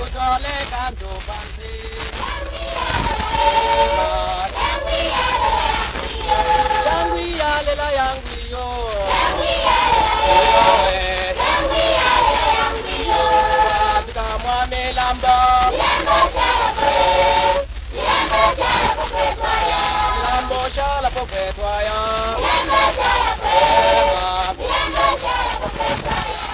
sole canto panti. Yanguia la yanguio. Mwame lamba. Lambo shala poke twaya.